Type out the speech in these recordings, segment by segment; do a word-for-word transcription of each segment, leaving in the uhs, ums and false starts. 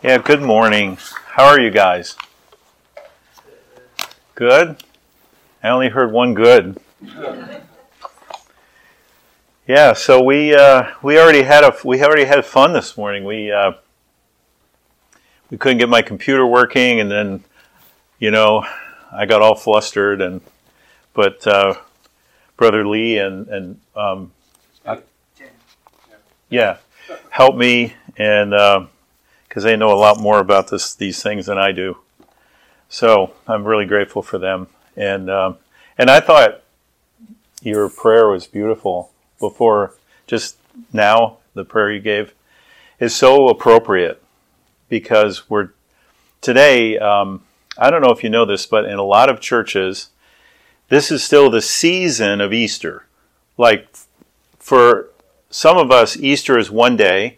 Yeah, good morning. How are you guys? Good? I only heard one good. Yeah, so we uh, we already had a we already had fun this morning. We uh, we couldn't get my computer working, and then you know I got all flustered, and but uh, Brother Lee and and um, I, yeah helped me, and because uh, they know a lot more about this these things than I do. So I'm really grateful for them, and um, and I thought your prayer was beautiful. Before, just now, the prayer you gave is so appropriate because we're today, um, I don't know if you know this, but in a lot of churches, this is still the season of Easter. Like for some of us, Easter is one day,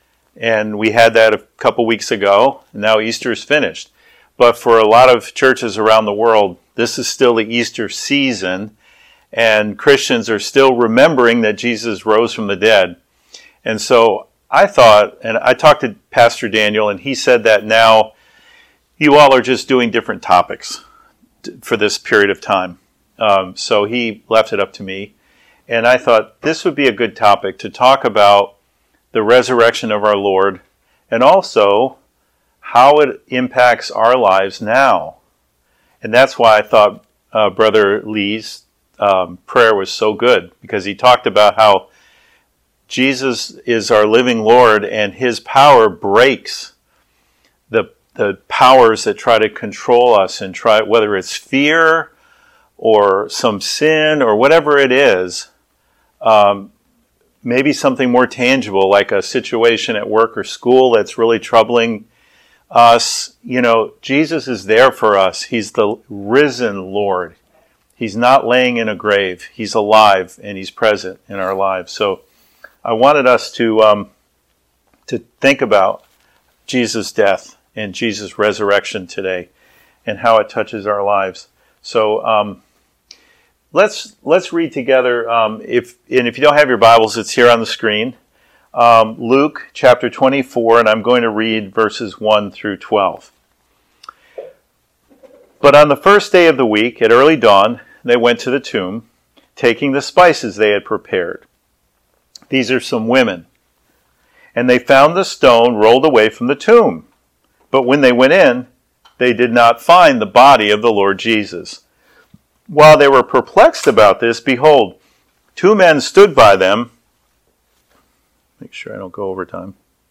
and we had that a couple weeks ago, and now Easter is finished. But for a lot of churches around the world, this is still the Easter season. And Christians are still remembering that Jesus rose from the dead. And so I thought, and I talked to Pastor Daniel, and he said that now you all are just doing different topics for this period of time. Um, so he left it up to me. And I thought this would be a good topic to talk about the resurrection of our Lord and also how it impacts our lives now. And that's why I thought uh, Brother Lee's Um, prayer was so good, because he talked about how Jesus is our living Lord and his power breaks the the powers that try to control us and try, whether it's fear or some sin or whatever it is, um, maybe something more tangible like a situation at work or school that's really troubling us. You know, Jesus is there for us. He's the risen Lord. He's not laying in a grave. He's alive, and he's present in our lives. So I wanted us to um, to think about Jesus' death and Jesus' resurrection today and how it touches our lives. So um, let's let's read together. Um, if and if you don't have your Bibles, it's here on the screen. Um, Luke chapter twenty-four, and I'm going to read verses one through twelve. But on the first day of the week, at early dawn, they went to the tomb, taking the spices they had prepared. These are some women. And they found the stone rolled away from the tomb. But when they went in, they did not find the body of the Lord Jesus. While they were perplexed about this, behold, two men stood by them. Make sure I don't go over time.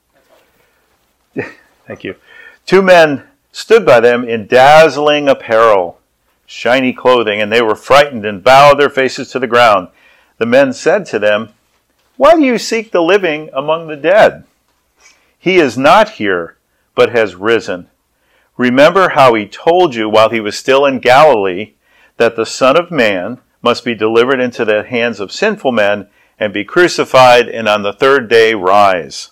Thank you. Two men stood by them in dazzling apparel, shiny clothing, and they were frightened and bowed their faces to the ground. The men said to them, "Why do you seek the living among the dead? He is not here, but has risen. Remember how he told you while he was still in Galilee that the Son of Man must be delivered into the hands of sinful men and be crucified, and on the third day rise."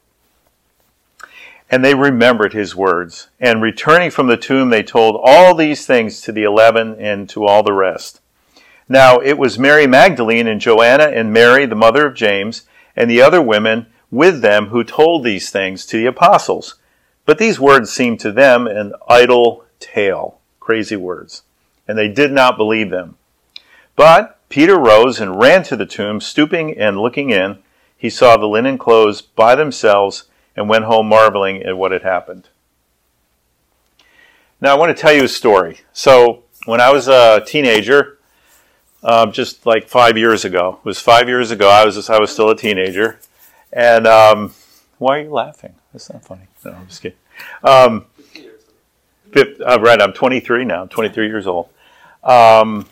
And they remembered his words. And returning from the tomb, they told all these things to the eleven and to all the rest. Now it was Mary Magdalene and Joanna and Mary, the mother of James, and the other women with them who told these things to the apostles. But these words seemed to them an idle tale, crazy words, and they did not believe them. But Peter rose and ran to the tomb, stooping and looking in. He saw the linen clothes by themselves, and went home marveling at what had happened. Now I want to tell you a story. So when I was a teenager, um, just like five years ago, it was five years ago, I was I was still a teenager. And um, why are you laughing? That's not funny. No, I'm just kidding. Um, fifth, uh, right, I'm twenty-three now. I'm twenty-three years old. Um,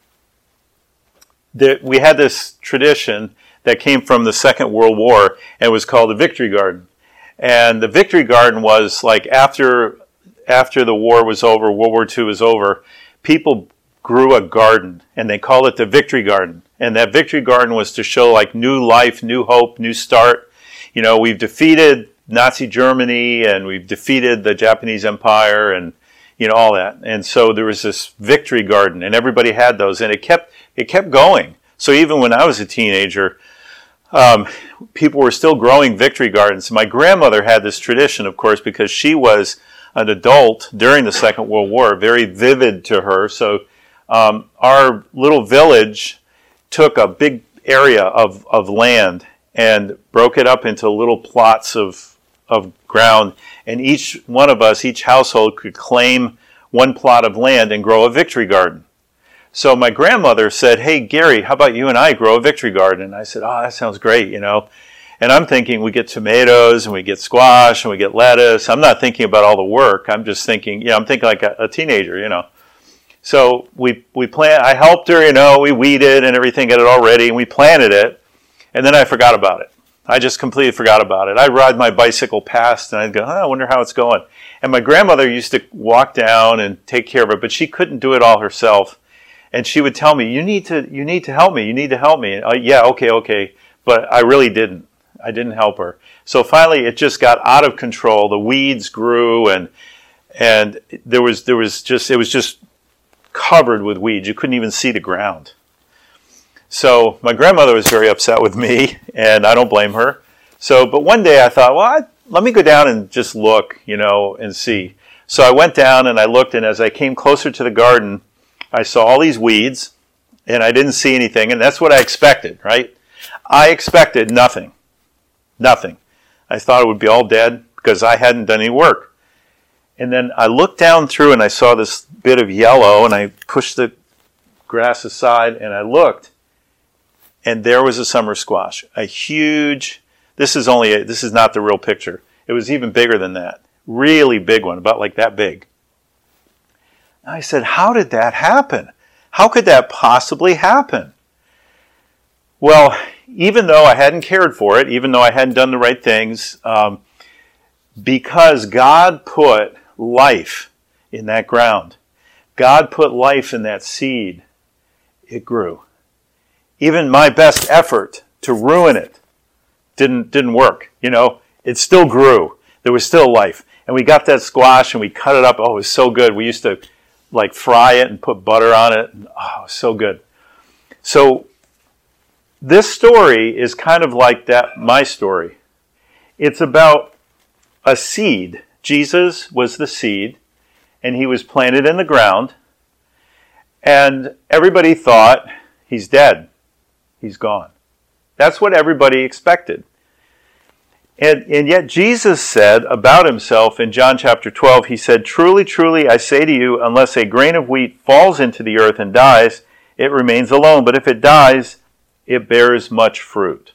the, we had this tradition that came from the Second World War, and it was called the Victory Garden. And the Victory Garden was like after after the war was over, World War Two was over, people grew a garden, and they called it the Victory Garden. And that Victory Garden was to show like new life, new hope, new start. You know, we've defeated Nazi Germany, and we've defeated the Japanese Empire, and you know all that. And so there was this Victory Garden, and everybody had those, and it kept it kept going. So even when I was a teenager, um, people were still growing victory gardens. My grandmother had this tradition, of course, because she was an adult during the Second World War, very vivid to her. So um, our little village took a big area of, of land and broke it up into little plots of, of ground. And each one of us, each household could claim one plot of land and grow a victory garden. So my grandmother said, "Hey, Gary, how about you and I grow a victory garden?" And I said, "Oh, that sounds great, you know." And I'm thinking we get tomatoes and we get squash and we get lettuce. I'm not thinking about all the work. I'm just thinking, you know, I'm thinking like a, a teenager, you know. So we we plant. I helped her, you know. We weeded and everything, got it all ready, and we planted it. And then I forgot about it. I just completely forgot about it. I'd ride my bicycle past and I'd go, oh, I wonder how it's going. And my grandmother used to walk down and take care of it, but she couldn't do it all herself. And she would tell me, you need to you need to help me. You need to help me. Uh, yeah, okay, okay. But I really didn't. I didn't help her. So finally it just got out of control. The weeds grew and and there was there was just it was just covered with weeds. You couldn't even see the ground. So my grandmother was very upset with me, and I don't blame her. So, but one day I thought, well, I, let me go down and just look, you know, and see. So I went down and I looked, and as I came closer to the garden, I saw all these weeds, and I didn't see anything, and that's what I expected, right? I expected nothing. Nothing. I thought it would be all dead because I hadn't done any work. And then I looked down through, and I saw this bit of yellow, and I pushed the grass aside, and I looked. And there was a summer squash, a huge, this is only, a, this is not the real picture. It was even bigger than that. Really big one, about like that big. I said, how did that happen? How could that possibly happen? Well, even though I hadn't cared for it, even though I hadn't done the right things, um, because God put life in that ground, God put life in that seed, it grew. Even my best effort to ruin it didn't didn't work. You know, it still grew. There was still life. And we got that squash and we cut it up. Oh, it was so good. We used to like fry it and put butter on it. And, oh, it was so good. So this story is kind of like that, my story. It's about a seed. Jesus was the seed, and he was planted in the ground. And everybody thought, he's dead. He's gone. That's what everybody expected. And, and yet Jesus said about himself in John chapter twelve, he said, truly, truly, I say to you, unless a grain of wheat falls into the earth and dies, it remains alone. But if it dies, it bears much fruit.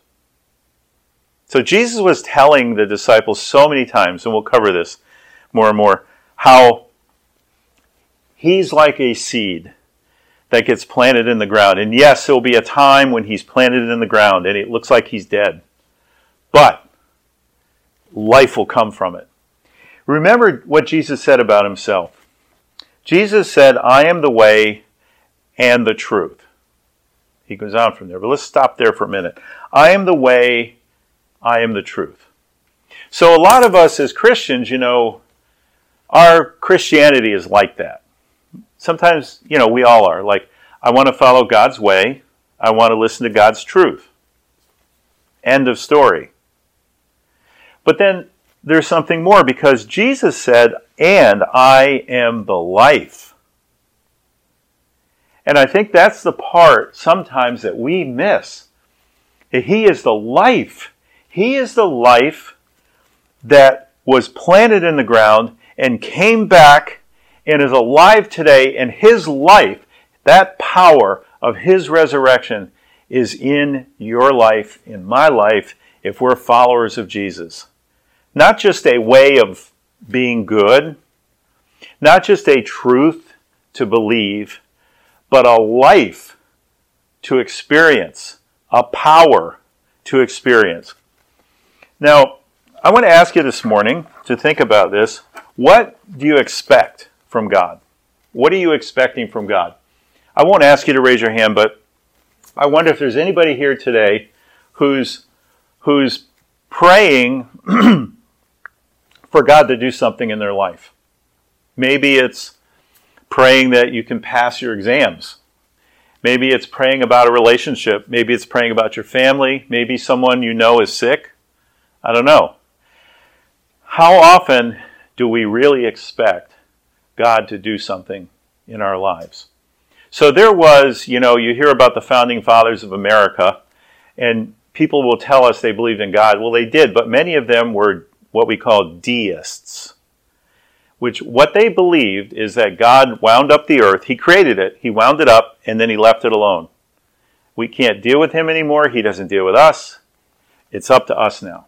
So Jesus was telling the disciples so many times, and we'll cover this more and more, how he's like a seed that gets planted in the ground. And yes, there will be a time when he's planted in the ground and it looks like he's dead. But life will come from it. Remember what Jesus said about himself. Jesus said, I am the way and the truth. He goes on from there, but let's stop there for a minute. I am the way, I am the truth. So a lot of us as Christians, you know, our Christianity is like that. Sometimes, you know, we all are. Like, I want to follow God's way. I want to listen to God's truth. End of story. But then there's something more, because Jesus said, and I am the life. And I think that's the part sometimes that we miss. That he is the life. He is the life that was planted in the ground and came back and is alive today, and his life, that power of his resurrection, is in your life, in my life, if we're followers of Jesus. Not just a way of being good, not just a truth to believe, but a life to experience, a power to experience. Now, I want to ask you this morning to think about this. What do you expect from God? What are you expecting from God? I won't ask you to raise your hand, but I wonder if there's anybody here today who's who's praying for God to do something in their life. Maybe it's praying that you can pass your exams. Maybe it's praying about a relationship. Maybe it's praying about your family. Maybe someone you know is sick. I don't know. How often do we really expect God to do something in our lives? So there was, you know, you hear about the founding fathers of America, and people will tell us they believed in God. Well, they did, but many of them were what we call deists, which what they believed is that God wound up the earth. He created it. He wound it up, and then he left it alone. We can't deal with him anymore. He doesn't deal with us. It's up to us now.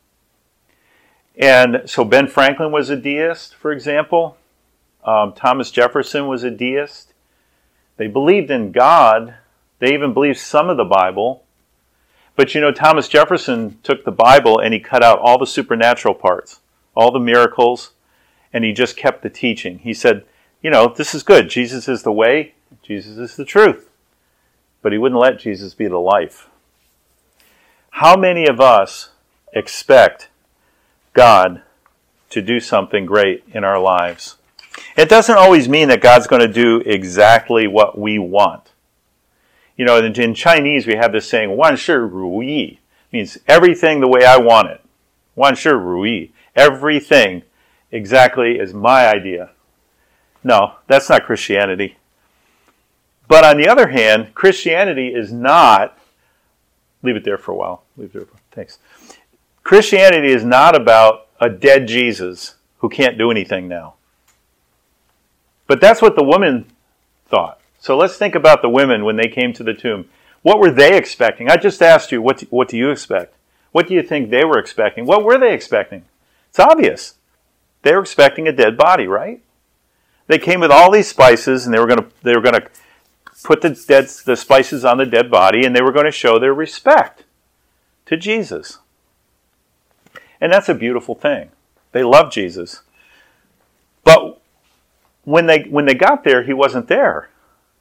And so Ben Franklin was a deist, for example. Um, Thomas Jefferson was a deist. They believed in God. They even believed some of the Bible. But you know, Thomas Jefferson took the Bible and he cut out all the supernatural parts, all the miracles, and he just kept the teaching. He said, you know, this is good. Jesus is the way. Jesus is the truth. But he wouldn't let Jesus be the life. How many of us expect God to do something great in our lives? It doesn't always mean that God's going to do exactly what we want. You know, in, in Chinese we have this saying, 万事如意, means everything the way I want it. 万事如意, everything exactly as my idea. No, that's not Christianity. But on the other hand, Christianity is not, leave it there for a while. Leave it there for, thanks. Christianity is not about a dead Jesus who can't do anything now. But that's what the women thought. So let's think about the women when they came to the tomb. What were they expecting? I just asked you, what do, what do you expect? What do you think they were expecting? What were they expecting? It's obvious. They were expecting a dead body, right? They came with all these spices, and they were going to they were going to put the dead the spices on the dead body, and they were going to show their respect to Jesus. And that's a beautiful thing. They loved Jesus. But when they when they got there, he wasn't there.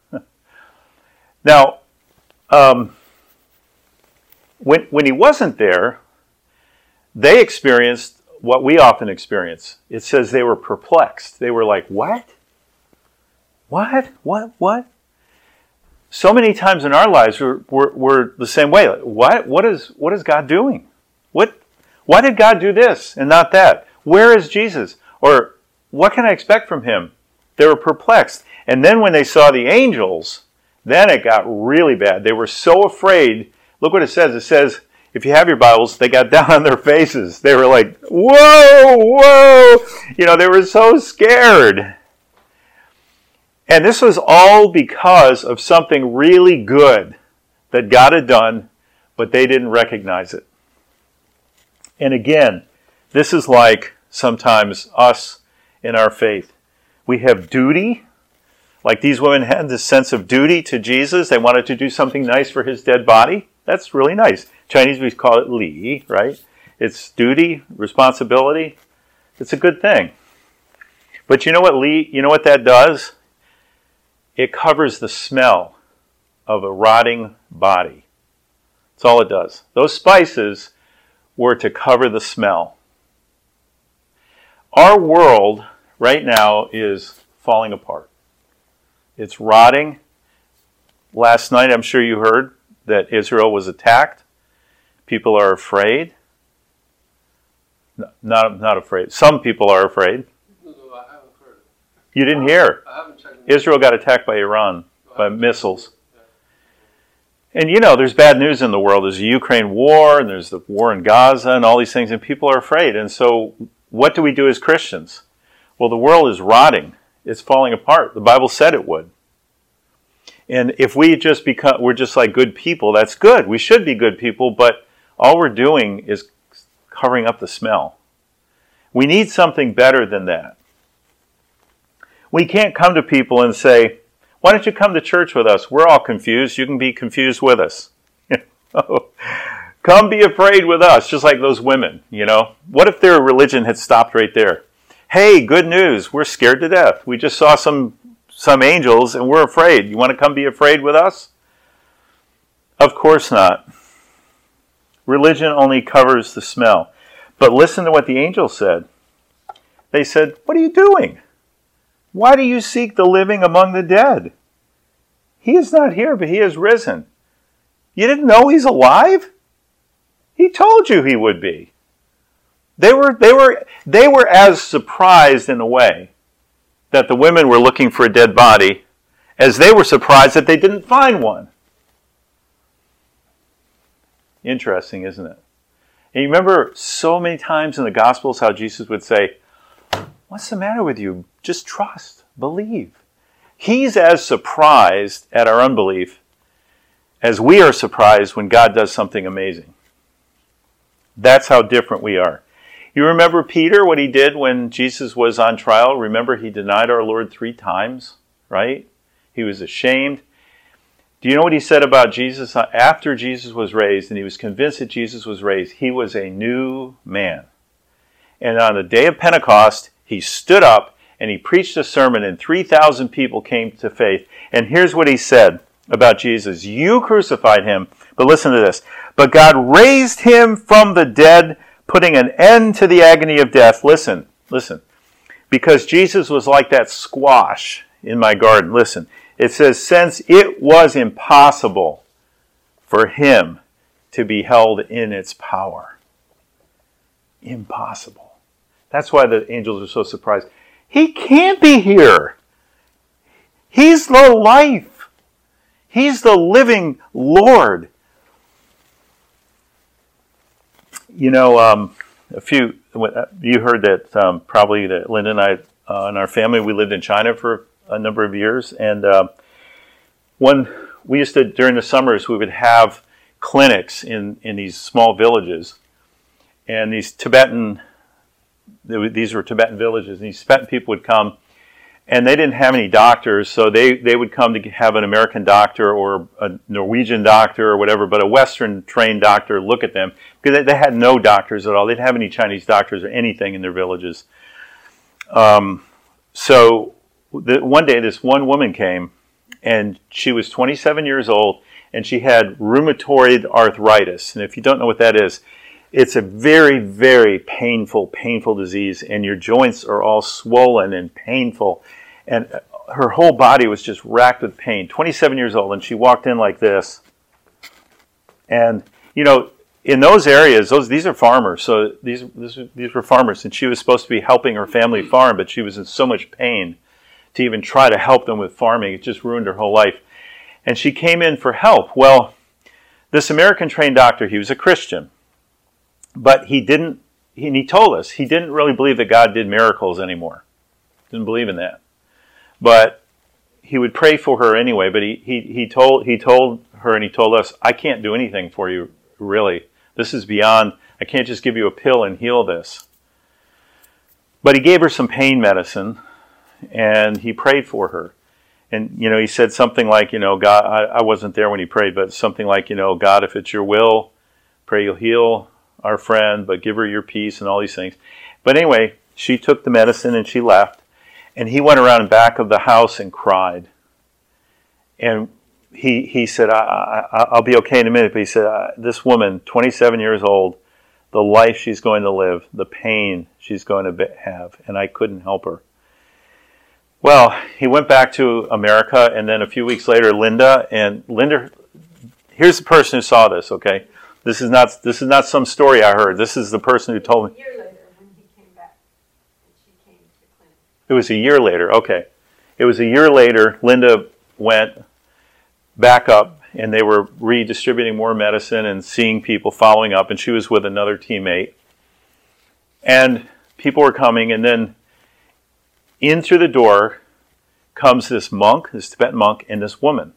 Now, um, when when he wasn't there, they experienced what we often experience. It says they were perplexed. They were like, what? What? What? What? So many times in our lives, we're, we're, we're the same way. Like, what? What is, what is God doing? What? Why did God do this and not that? Where is Jesus? Or what can I expect from him? They were perplexed. And then when they saw the angels, then it got really bad. They were so afraid. Look what it says. It says, if you have your Bibles, they got down on their faces. They were like, whoa, whoa. You know, they were so scared. And this was all because of something really good that God had done, but they didn't recognize it. And again, this is like sometimes us in our faith. We have duty. Like these women had this sense of duty to Jesus. They wanted to do something nice for his dead body. That's really nice. Chinese, we call it li, right? It's duty, responsibility. It's a good thing. But you know what li, you know what that does? It covers the smell of a rotting body. That's all it does. Those spices were to cover the smell. Our world right now is falling apart. It's rotting. Last night, I'm sure you heard that Israel was attacked. People are afraid. No, not, not afraid. Some people are afraid. No, no, I haven't heard. You didn't hear. I haven't checked. Israel got attacked by Iran, No, by missiles. Yeah. And you know, there's bad news in the world. There's the Ukraine war, and there's the war in Gaza, and all these things, and people are afraid. And so, what do we do as Christians? Well, the world is rotting. It's falling apart. The Bible said it would. And if we just become, we're just like good people, that's good. We should be good people, but all we're doing is covering up the smell. We need something better than that. We can't come to people and say, why don't you come to church with us? We're all confused. You can be confused with us. Come be afraid with us, just like those women, you know. What if their religion had stopped right there? Hey, good news. We're scared to death. We just saw some some angels and we're afraid. You want to come be afraid with us? Of course not. Religion only covers the smell. But listen to what the angels said. They said, what are you doing? Why do you seek the living among the dead? He is not here, but he has risen. You didn't know he's alive? He told you he would be. They were, they were, they were as surprised in a way that the women were looking for a dead body as they were surprised that they didn't find one. Interesting, isn't it? And you remember so many times in the Gospels how Jesus would say, what's the matter with you? Just trust, believe. He's as surprised at our unbelief as we are surprised when God does something amazing. That's how different we are. You remember Peter, what he did when Jesus was on trial? Remember, he denied our Lord three times, right? He was ashamed. Do you know what he said about Jesus? After Jesus was raised, and he was convinced that Jesus was raised, he was a new man. And on the day of Pentecost, he stood up and he preached a sermon, and three thousand people came to faith. And here's what he said about Jesus. You crucified him, but listen to this. But God raised him from the dead, putting an end to the agony of death. Listen, listen. Because Jesus was like that squash in my garden. Listen. It says, since it was impossible for him to be held in its power. Impossible. That's why the angels are so surprised. He can't be here. He's the life. He's the living Lord. You know, um, a few, you heard that um, probably that Linda and I uh, and our family, we lived in China for a number of years, and uh, when we used to, during the summers, we would have clinics in, in these small villages, and these Tibetan, these were Tibetan villages, and these Tibetan people would come, and they didn't have any doctors, so they, they would come to have an American doctor or a Norwegian doctor or whatever, but a Western-trained doctor look at them, because they, they had no doctors at all. They didn't have any Chinese doctors or anything in their villages. Um, so the, one day, this one woman came, and she was twenty-seven years old, and she had rheumatoid arthritis. And if you don't know what that is, it's a very, very painful, painful disease, and your joints are all swollen and painful. And her whole body was just racked with pain. twenty-seven years old, and she walked in like this. And, you know, in those areas, those these are farmers, so these, these, these were farmers, and she was supposed to be helping her family farm, but she was in so much pain to even try to help them with farming. It just ruined her whole life. And she came in for help. Well, this American-trained doctor, he was a Christian, but he didn't, he, and he told us, he didn't really believe that God did miracles anymore. Didn't believe in that. But he would pray for her anyway, but he, he, he, told, he told her and he told us, I can't do anything for you, really. This is beyond, I can't just give you a pill and heal this. But he gave her some pain medicine, and he prayed for her. And, you know, he said something like, you know, God, I, I wasn't there when he prayed, but something like, you know, God, if it's your will, pray you'll heal our friend, but give her your peace and all these things. But anyway, she took the medicine and she left. And he went around in back of the house and cried. And he he said, I, I, I'll be okay in a minute. But he said, this woman, twenty-seven years old, the life she's going to live, the pain she's going to have, and I couldn't help her. Well, he went back to America, and then a few weeks later, Linda, and Linda, here's the person who saw this, okay? This is not this is not some story I heard. This is the person who told me. A year later, when he came back, and she came to the clinic. It was a year later, okay. It was a year later, Linda went back up, and they were redistributing more medicine and seeing people following up, and she was with another teammate. And people were coming, and then in through the door comes this monk, this Tibetan monk, and this woman.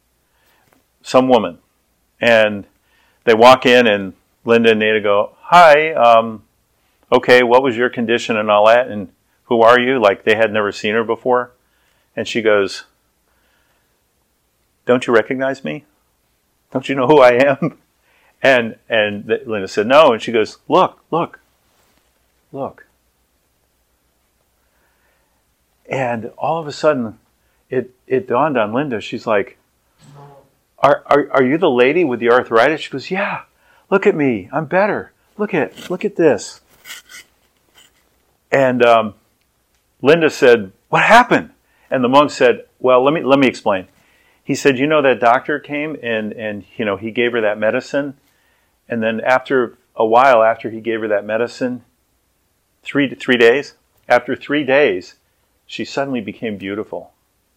Some woman. And they walk in, and Linda and Nada go, hi, um, okay, what was your condition and all that? And who are you? Like they had never seen her before. And she goes, don't you recognize me? Don't you know who I am? And and Linda said, no. And she goes, look, look, look. And all of a sudden, it, it dawned on Linda. She's like, are, are are you the lady with the arthritis? She goes, yeah, look at me. I'm better. Look at look at this. And um, Linda said, what happened? And the monk said, well, let me let me explain. he said, you know, that doctor came and, and, you know, he gave her that medicine. And then after a while, after he gave her that medicine, three, three days, after three days, she suddenly became beautiful.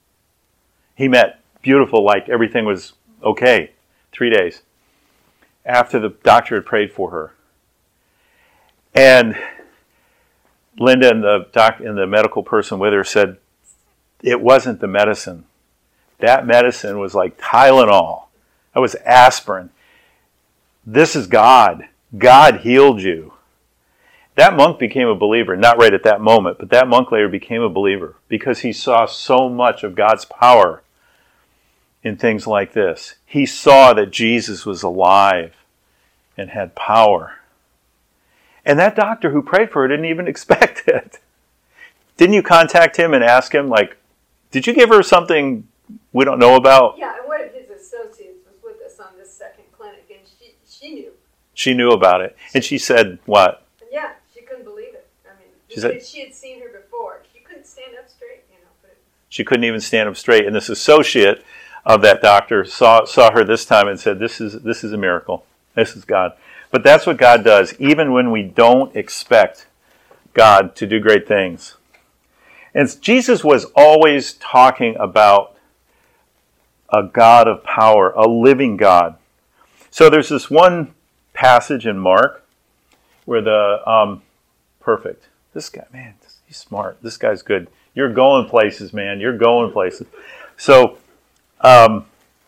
He meant beautiful, like everything was okay. Three days after the doctor had prayed for her. And Linda and the doc and the medical person with her said, it wasn't the medicine. That medicine was like Tylenol. That was aspirin. This is God. God healed you. That monk became a believer, not right at that moment, but that monk later became a believer because he saw so much of God's power in things like this. He saw that Jesus was alive and had power. And that doctor who prayed for her didn't even expect it. Didn't you contact him and ask him, like, did you give her something we don't know about? Yeah, and one of his associates was with us on this second clinic, and she, she knew. She knew about it. And she said, what? Yeah, she couldn't believe it. I mean, She she, said- she had seen her before. She couldn't stand up straight, you know. But She couldn't even stand up straight. And this associate of that doctor saw saw her this time and said, this is this is a miracle. This is God. But that's what God does, even when we don't expect God to do great things. And Jesus was always talking about a God of power, a living God. So there's this one passage in Mark where the, um, perfect. This guy, man, he's smart. This guy's good. You're going places, man. You're going places. So, um,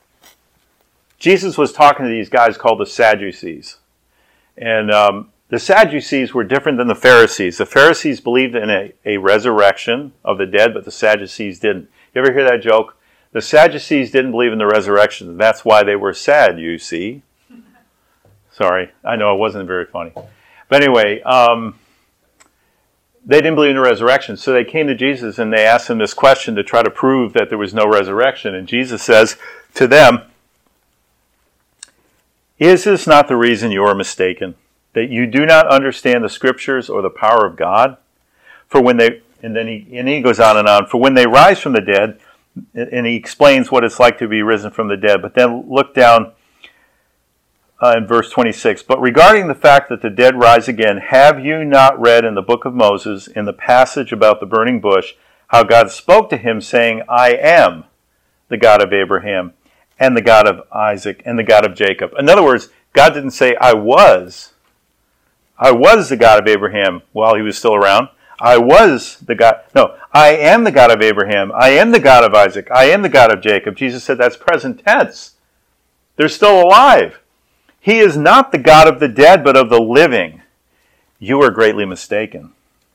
Jesus was talking to these guys called the Sadducees. And um, the Sadducees were different than the Pharisees. The Pharisees believed in a, a resurrection of the dead, but the Sadducees didn't. You ever hear that joke? The Sadducees didn't believe in the resurrection. That's why they were sad, you see. Sorry, I know it wasn't very funny. But anyway, um, they didn't believe in the resurrection. So they came to Jesus and they asked him this question to try to prove that there was no resurrection. And Jesus says to them, is this not the reason you are mistaken, that you do not understand the Scriptures or the power of God? For when they, and then he, and he goes on and on, for when they rise from the dead, and he explains what it's like to be risen from the dead. But then look down uh, in verse twenty-six. But regarding the fact that the dead rise again, have you not read in the book of Moses, in the passage about the burning bush, how God spoke to him saying, I am the God of Abraham, and the God of Isaac, and the God of Jacob. In other words, God didn't say, I was. I was the God of Abraham while he was still around. I was the God. No, I am the God of Abraham. I am the God of Isaac. I am the God of Jacob. Jesus said that's present tense. They're still alive. He is not the God of the dead, but of the living. You are greatly mistaken.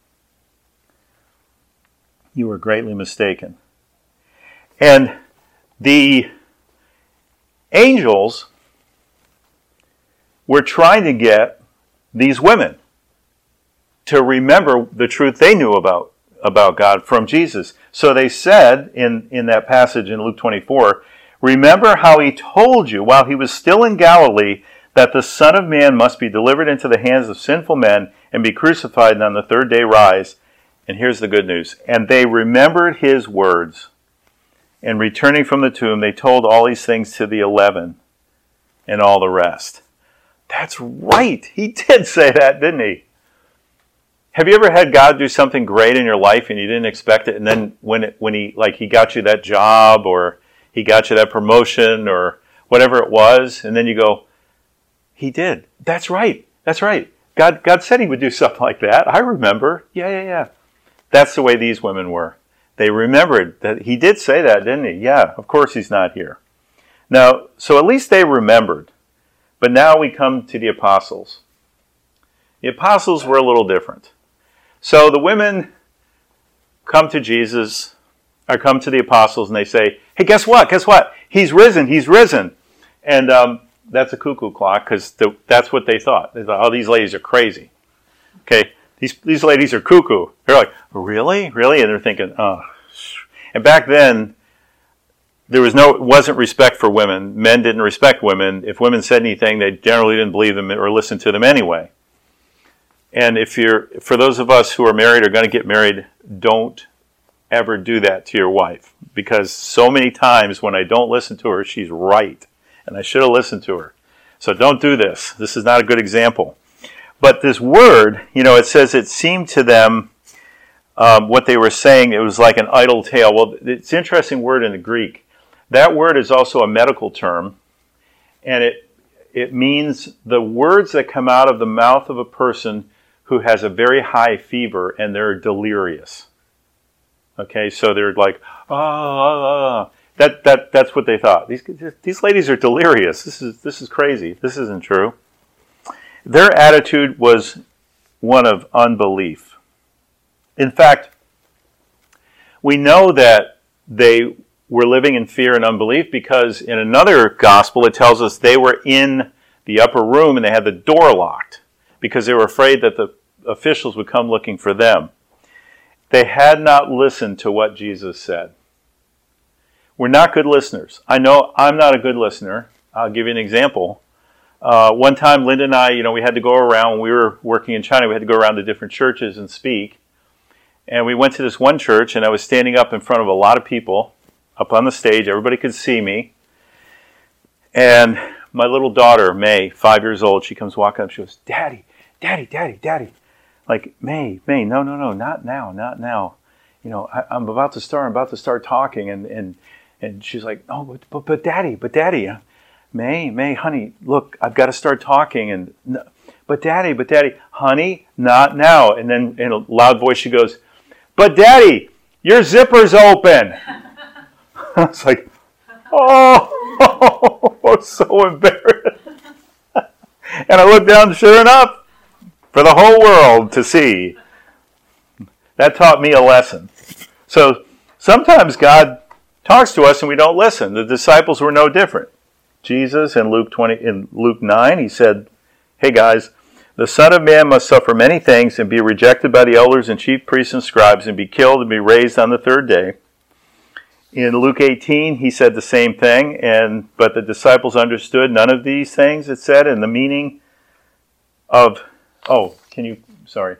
You are greatly mistaken. And the angels were trying to get these women to remember the truth they knew about, about God from Jesus. So they said in, in that passage in Luke twenty-four, remember how he told you while he was still in Galilee that the Son of Man must be delivered into the hands of sinful men and be crucified and on the third day rise. And here's the good news. And they remembered his words. And returning from the tomb, they told all these things to the eleven and all the rest. That's right. He did say that, didn't he? Have you ever had God do something great in your life and you didn't expect it, and then when it, when he like he got you that job or he got you that promotion or whatever it was, and then you go, he did. That's right. That's right. God God said he would do something like that. I remember. Yeah, yeah, yeah. That's the way these women were. They remembered that he did say that, didn't he? Yeah, of course he's not here. Now, so at least they remembered. But now we come to the apostles. The apostles were a little different. So the women come to Jesus, or come to the apostles, and they say, hey, guess what? Guess what? He's risen. He's risen. And um, that's a cuckoo clock, because the, that's what they thought. They thought, oh, these ladies are crazy. Okay, these these ladies are cuckoo. They're like, really? Really? And they're thinking, oh. And back then, there was no, wasn't respect for women. Men didn't respect women. If women said anything, they generally didn't believe them or listen to them anyway. And if you're, for those of us who are married or going to get married, don't ever do that to your wife. because so many times when I don't listen to her, she's right. And I should have listened to her. So don't do this. This is not a good example. But this word, you know, it says it seemed to them um, what they were saying, it was like an idle tale. Well, it's an interesting word in the Greek. That word is also a medical term, and it it means the words that come out of the mouth of a person who has a very high fever and they're delirious. Okay, so they're like, ah, ah, ah. That that that's what they thought. These these ladies are delirious. This is this is crazy. This isn't true. Their attitude was one of unbelief. In fact, we know that they were living in fear and unbelief because in another gospel it tells us they were in the upper room and they had the door locked because they were afraid that the officials would come looking for them. They had not listened to what Jesus said. We're not good listeners. I know I'm not a good listener. I'll give you an example. Uh, one time, Linda and I, you know, we had to go around, when we were working in China, we had to go around to different churches and speak. And we went to this one church, and I was standing up in front of a lot of people, up on the stage. Everybody could see me. And my little daughter, May, five years old, she comes walking up. She goes, Daddy, Daddy, Daddy, Daddy. Like, May, May, no, no, no, not now, not now. You know, I, I'm about to start, I'm about to start talking. And, and, and she's like, oh, but, but, but Daddy, but Daddy. May, May, honey, look, I've got to start talking. And but Daddy, but Daddy, honey, not now. And then in a loud voice she goes, but Daddy, your zipper's open. I was like, oh, I was so embarrassed. And I looked down, sure enough, for the whole world to see. That taught me a lesson. So sometimes God talks to us and we don't listen. The disciples were no different. Jesus in Luke twenty, in Luke nine, he said, hey guys, the Son of Man must suffer many things and be rejected by the elders and chief priests and scribes and be killed and be raised on the third day. In Luke eighteen, he said the same thing, and but the disciples understood none of these things, it said, and the meaning of, oh, can you, sorry.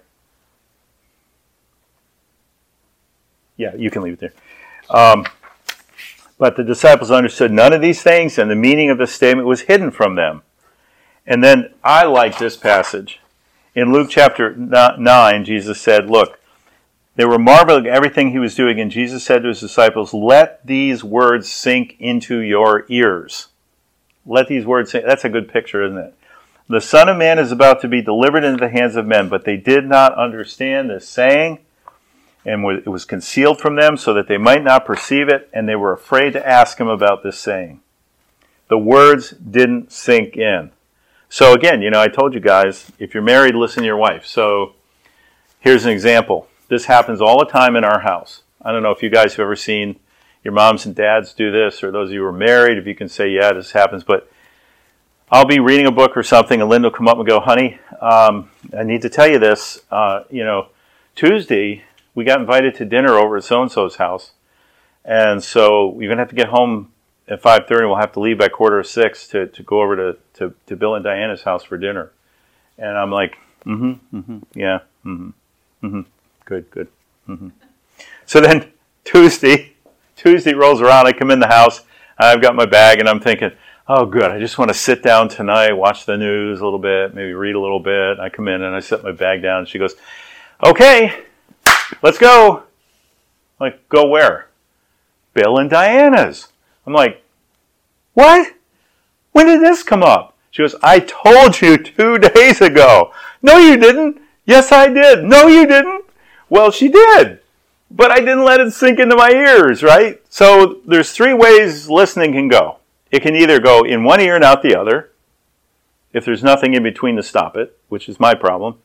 Yeah, you can leave it there. Um, but the disciples understood none of these things, and the meaning of the statement was hidden from them. And then I like this passage. In Luke chapter nine, Jesus said, look, they were marveling at everything he was doing, and Jesus said to his disciples, let these words sink into your ears. Let these words sink. That's a good picture, isn't it? The Son of Man is about to be delivered into the hands of men, but they did not understand this saying, and it was concealed from them so that they might not perceive it, and they were afraid to ask him about this saying. The words didn't sink in. So again, you know, I told you guys, if you're married, listen to your wife. So here's an example. This happens all the time in our house. I don't know if you guys have ever seen your moms and dads do this, or those of you who are married, if you can say, yeah, this happens. But I'll be reading a book or something, and Linda will come up and go, honey, um, I need to tell you this. Uh, you know, Tuesday, we got invited to dinner over at so-and-so's house. And so you're going to have to get home at five thirty. We'll have to leave by quarter of six to, to go over to, to, to Bill and Diana's house for dinner. And I'm like, mm-hmm, mm-hmm, yeah, mm-hmm, mm-hmm. Good, good. Mm-hmm. So then Tuesday, Tuesday rolls around. I come in the house. I've got my bag, and I'm thinking, oh, good. I just want to sit down tonight, watch the news a little bit, maybe read a little bit. I come in, and I set my bag down, and she goes, okay, let's go. I'm like, go where? Bill and Diana's. I'm like, what? When did this come up? She goes, I told you two days ago. No, you didn't. Yes, I did. No, you didn't. Well, she did, but I didn't let it sink into my ears, right? So there's three ways listening can go. It can either go in one ear and out the other, if there's nothing in between to stop it, which is my problem.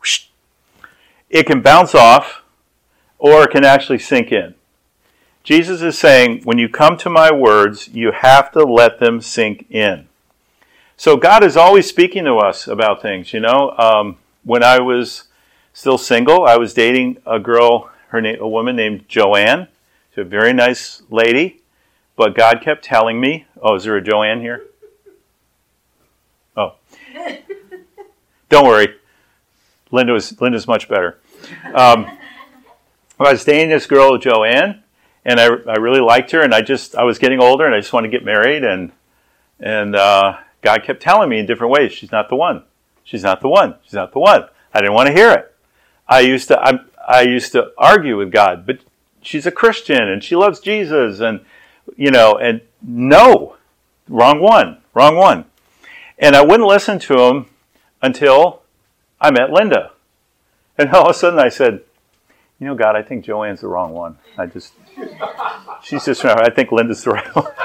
It can bounce off, or it can actually sink in. Jesus is saying, when you come to my words, you have to let them sink in. So God is always speaking to us about things, you know. Um, when I was still single, I was dating a girl, her name, a woman named Joanne. She's a very nice lady, but God kept telling me, oh, is there a Joanne here? Oh. Don't worry. Linda was, Linda's much better. Um, I was dating this girl, Joanne, And I, I really liked her, and I just, I was getting older, and I just wanted to get married, and, and uh, God kept telling me in different ways, she's not the one. She's not the one. She's not the one. I didn't want to hear it. I used to, I, I used to argue with God, but she's a Christian, and she loves Jesus, and, you know, and no, wrong one, wrong one. And I wouldn't listen to him until I met Linda. And all of a sudden I said, you know, God, I think Joanne's the wrong one. I just, she's just, I think Linda's the right one.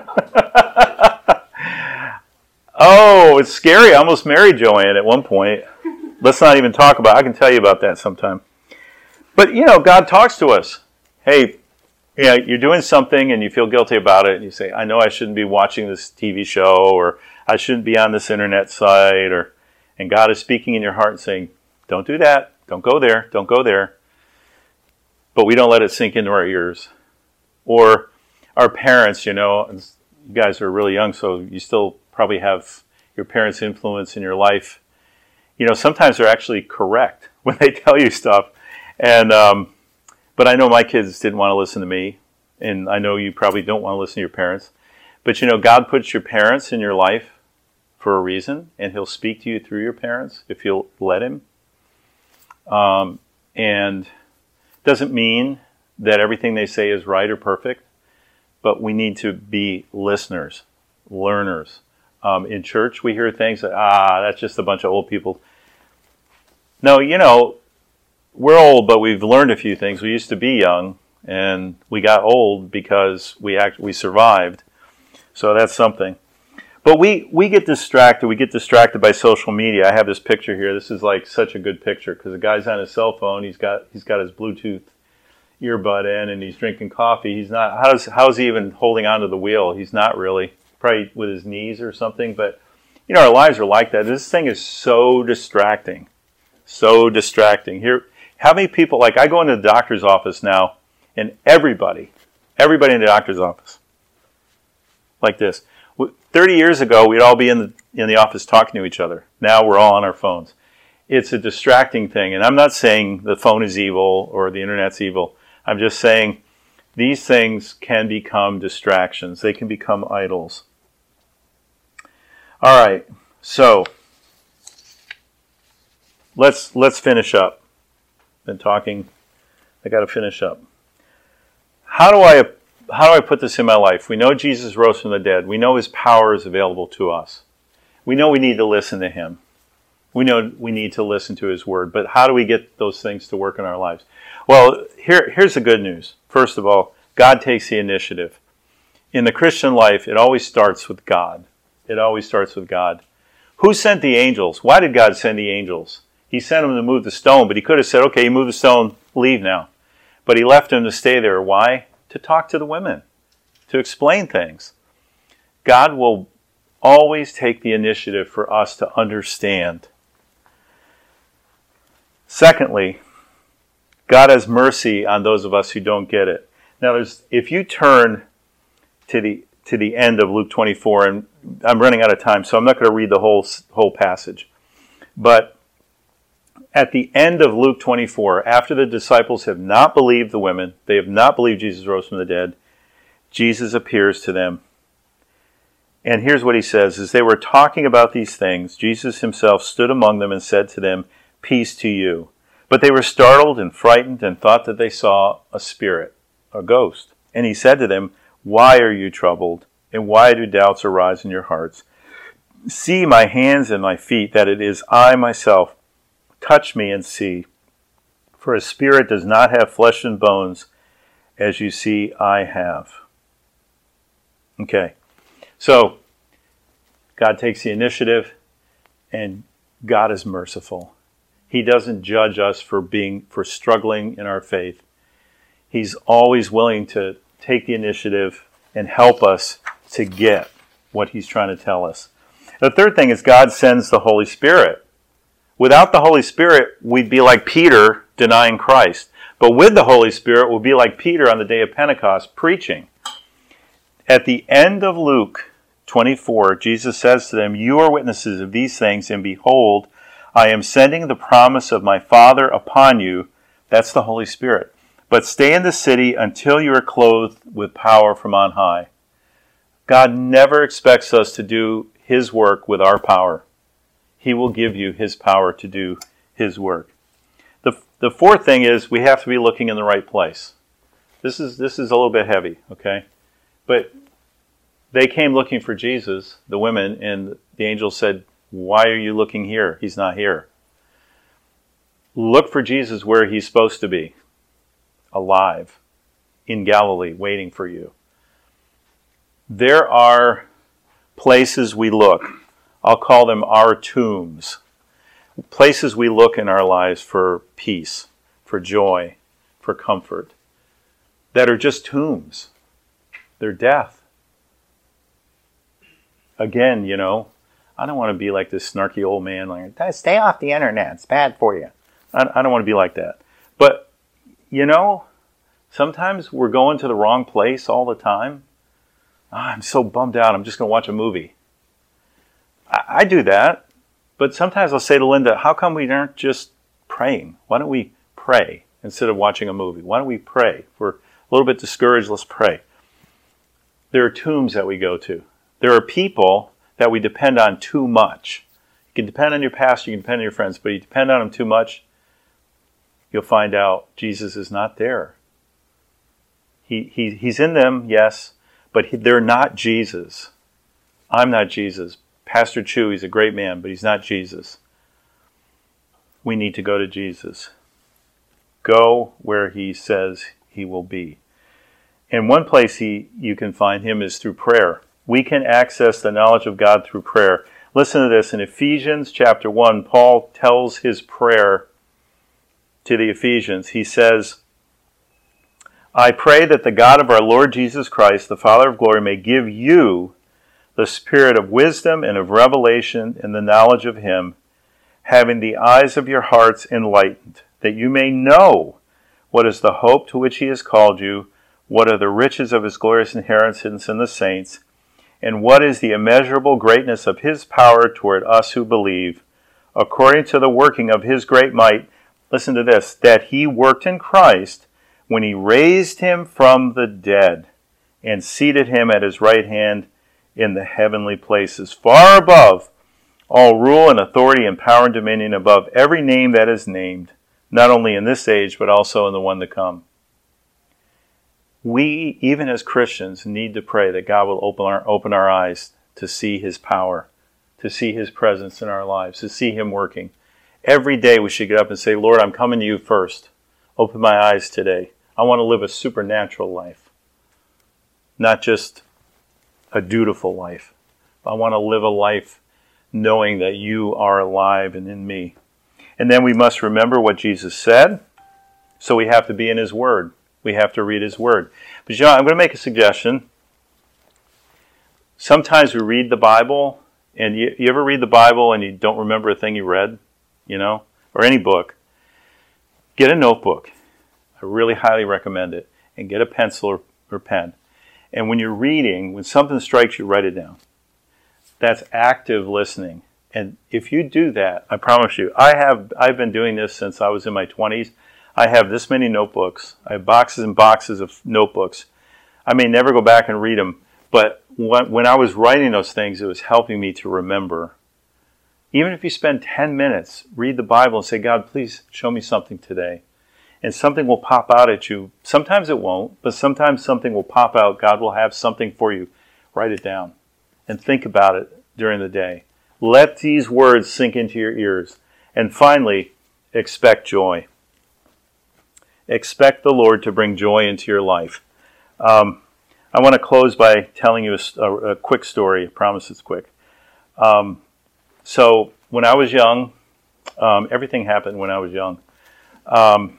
Oh, it's scary. I almost married Joanne at one point. Let's not even talk about it. I can tell you about that sometime. But, you know, God talks to us. Hey, you know, you're doing something and you feel guilty about it. And you say, I know I shouldn't be watching this T V show, or I shouldn't be on this internet site. Or, and God is speaking in your heart and saying, don't do that. Don't go there. Don't go there. But we don't let it sink into our ears. Or our parents, you know, you guys are really young, so you still probably have your parents' influence in your life. You know, sometimes they're actually correct when they tell you stuff. And, um, but I know my kids didn't want to listen to me. And I know you probably don't want to listen to your parents. But, you know, God puts your parents in your life for a reason. And he'll speak to you through your parents if you'll let him. Um, and doesn't mean that everything they say is right or perfect. But we need to be listeners, learners. Um, in church, we hear things that, ah, that's just a bunch of old people. No, you know, we're old, but we've learned a few things. We used to be young, and we got old because we act, we survived. So that's something. But we, we get distracted. We get distracted by social media. I have this picture here. This is like such a good picture because the guy's on his cell phone. He's got he's got his Bluetooth earbud in, and he's drinking coffee. He's not. How does how is he even holding onto the wheel? He's not really. Probably with his knees or something. But you know, our lives are like that. This thing is so distracting, so distracting. Here, how many people? Like I go into the doctor's office now, and everybody, everybody in the doctor's office, like this. Thirty years ago, we'd all be in the in the office talking to each other. Now we're all on our phones. It's a distracting thing, and I'm not saying the phone is evil or the internet's evil. I'm just saying these things can become distractions. They can become idols. All right, so let's let's finish up. Been talking. I got to finish up. How do I how do I put this in my life? We know Jesus rose from the dead. We know his power is available to us. We know we need to listen to him. We know we need to listen to his word. But how do we get those things to work in our lives? Well, here here's the good news. First of all, God takes the initiative. In the Christian life, it always starts with God. It always starts with God. Who sent the angels? Why did God send the angels? He sent them to move the stone, but he could have said, okay, you move the stone, leave now. But he left them to stay there. Why? To talk to the women, to explain things. God will always take the initiative for us to understand. Secondly, God has mercy on those of us who don't get it. Now, there's, if you turn to the to the end of Luke twenty-four, and I'm running out of time, so I'm not going to read the whole whole passage. But at the end of Luke twenty-four, after the disciples have not believed the women, they have not believed Jesus rose from the dead, Jesus appears to them. And here's what he says. As they were talking about these things, Jesus himself stood among them and said to them, "Peace to you." But they were startled and frightened and thought that they saw a spirit, a ghost. And he said to them, "Why are you troubled? And why do doubts arise in your hearts? See my hands and my feet, that it is I myself. Touch me and see. For a spirit does not have flesh and bones, as you see I have." Okay, so God takes the initiative, and God is merciful. He doesn't judge us for being for struggling in our faith. He's always willing to take the initiative and help us to get what he's trying to tell us. The third thing is God sends the Holy Spirit. Without the Holy Spirit, we'd be like Peter denying Christ. But with the Holy Spirit, we'll be like Peter on the day of Pentecost preaching. At the end of Luke twenty-four, Jesus says to them, "You are witnesses of these things, and behold, I am sending the promise of my Father upon you." That's the Holy Spirit. But stay in the city until you are clothed with power from on high. God never expects us to do his work with our power. He will give you his power to do his work. The, the fourth thing is we have to be looking in the right place. This is, this is a little bit heavy, okay? But they came looking for Jesus, the women, and the angel said, why are you looking here? He's not here. Look for Jesus where he's supposed to be, alive, in Galilee, waiting for you. There are places we look. I'll call them our tombs. Places we look in our lives for peace, for joy, for comfort, that are just tombs. They're death. Again, you know, I don't want to be like this snarky old man, like, stay off the internet, it's bad for you. I, I don't want to be like that. But, you know, sometimes we're going to the wrong place all the time. Oh, I'm so bummed out, I'm just going to watch a movie. I, I do that, but sometimes I'll say to Linda, how come we aren't just praying? Why don't we pray instead of watching a movie? Why don't we pray? If we're a little bit discouraged, let's pray. There are tombs that we go to. There are people that we depend on too much. You can depend on your pastor, you can depend on your friends, but you depend on them too much, you'll find out Jesus is not there. He, he He's in them, yes, but he, they're not Jesus. I'm not Jesus. Pastor Chu, he's a great man, but he's not Jesus. We need to go to Jesus. Go where he says he will be. And one place he, you can find him is through prayer. We can access the knowledge of God through prayer. Listen to this. In Ephesians chapter one, Paul tells his prayer to the Ephesians. He says, I pray that the God of our Lord Jesus Christ, the Father of glory, may give you the spirit of wisdom and of revelation in the knowledge of him, having the eyes of your hearts enlightened, that you may know what is the hope to which he has called you, what are the riches of his glorious inheritance in the saints, and what is the immeasurable greatness of his power toward us who believe, according to the working of his great might. Listen to this, that he worked in Christ when he raised him from the dead and seated him at his right hand in the heavenly places, far above all rule and authority and power and dominion, above every name that is named, not only in this age, but also in the one to come. We, even as Christians, need to pray that God will open our, open our eyes to see his power, to see his presence in our lives, to see him working. Every day we should get up and say, Lord, I'm coming to you first. Open my eyes today. I want to live a supernatural life, not just a dutiful life. I want to live a life knowing that you are alive and in me. And then we must remember what Jesus said, so we have to be in his word. We have to read his word. But you know, I'm going to make a suggestion. Sometimes we read the Bible, and you, you ever read the Bible and you don't remember a thing you read, you know, or any book? Get a notebook. I really highly recommend it. And get a pencil or, or pen. And when you're reading, when something strikes you, write it down. That's active listening. And if you do that, I promise you, I have, I've been doing this since I was in my twenties. I have this many notebooks. I have boxes and boxes of notebooks. I may never go back and read them, but when, when I was writing those things, it was helping me to remember. Even if you spend ten minutes, read the Bible and say, God, please show me something today. And something will pop out at you. Sometimes it won't, but sometimes something will pop out. God will have something for you. Write it down and think about it during the day. Let these words sink into your ears. And finally, expect joy. Expect the Lord to bring joy into your life. Um, I want to close by telling you a, a, a quick story. I promise it's quick. Um, so when I was young, um, everything happened when I was young. Um,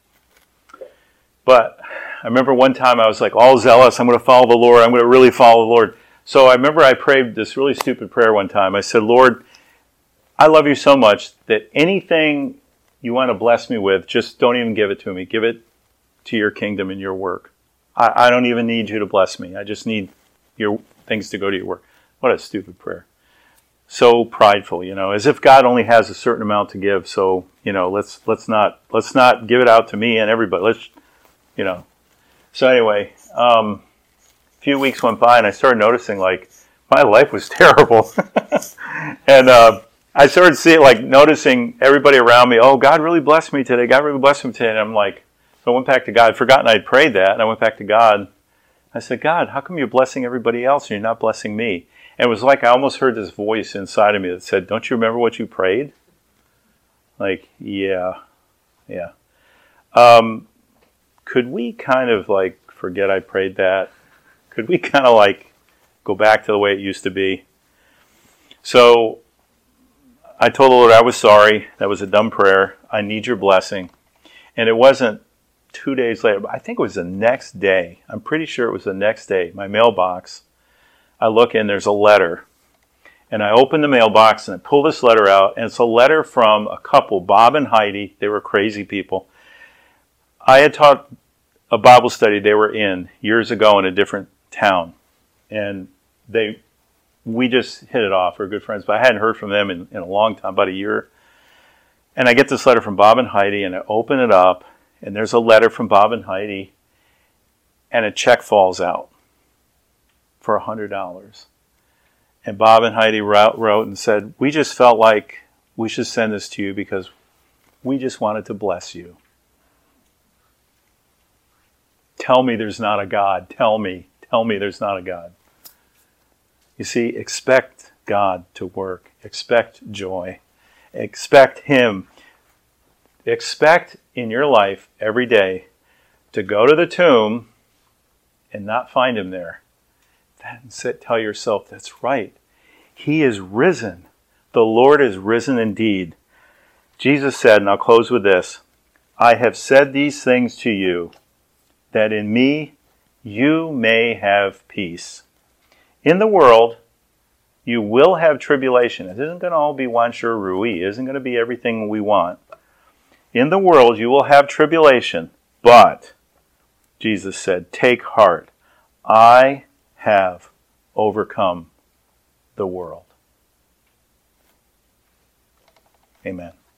But I remember one time I was like all zealous. I'm going to follow the Lord. I'm going to really follow the Lord. So I remember I prayed this really stupid prayer one time. I said, Lord, I love you so much that anything you want to bless me with, just don't even give it to me. Give it to your kingdom and your work. I, I don't even need you to bless me. I just need your things to go to your work. What a stupid prayer. So prideful, you know, as if God only has a certain amount to give. So, you know, let's let's not let's not give it out to me and everybody. Let's you know. So anyway, um, a few weeks went by and I started noticing like my life was terrible. and uh, I started seeing, like noticing everybody around me, oh, God really blessed me today. God really blessed me today. And I'm like, so I went back to God. I'd forgotten I'd prayed that. And I went back to God. I said, God, how come you're blessing everybody else and you're not blessing me? And it was like I almost heard this voice inside of me that said, don't you remember what you prayed? Like, yeah, yeah. Um, could we kind of like forget I prayed that? Could we kind of like go back to the way it used to be? So I told the Lord I was sorry. That was a dumb prayer. I need your blessing. And it wasn't two days later, but I think it was the next day. I'm pretty sure it was the next day. My mailbox, I look in, there's a letter. And I open the mailbox and I pull this letter out. And it's a letter from a couple, Bob and Heidi. They were crazy people. I had taught a Bible study they were in years ago in a different town. And they, we just hit it off. We're good friends. But I hadn't heard from them in, in a long time, about a year. And I get this letter from Bob and Heidi and I open it up. And there's a letter from Bob and Heidi, and a check falls out for one hundred dollars. And Bob and Heidi wrote, wrote and said, we just felt like we should send this to you because we just wanted to bless you. Tell me there's not a God. Tell me. Tell me there's not a God. You see, expect God to work. Expect joy. Expect Him. Expect in your life every day to go to the tomb and not find Him there. Then sit, tell yourself, that's right. He is risen. The Lord is risen indeed. Jesus said, and I'll close with this, I have said these things to you, that in me you may have peace. In the world, you will have tribulation. It isn't going to all be wanshur rui. It isn't going to be everything we want. In the world you will have tribulation, but, Jesus said, take heart. I have overcome the world. Amen.